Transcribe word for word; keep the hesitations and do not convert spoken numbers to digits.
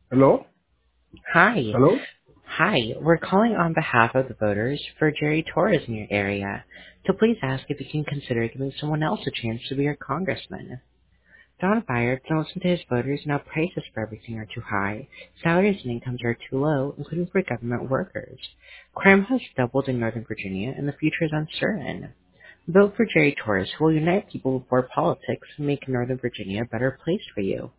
Hello? Hi. Hello? Hi. We're calling on behalf of the voters for Jerry Torres in your area. So please ask if you can consider giving someone else a chance to be your congressman. Don Byer don't listen to his voters now prices for everything are too high. Salaries and incomes are too low, including for government workers. Crime has doubled in Northern Virginia and the future is uncertain. Vote for Jerry Torres, who will unite people before politics and make Northern Virginia a better place for you.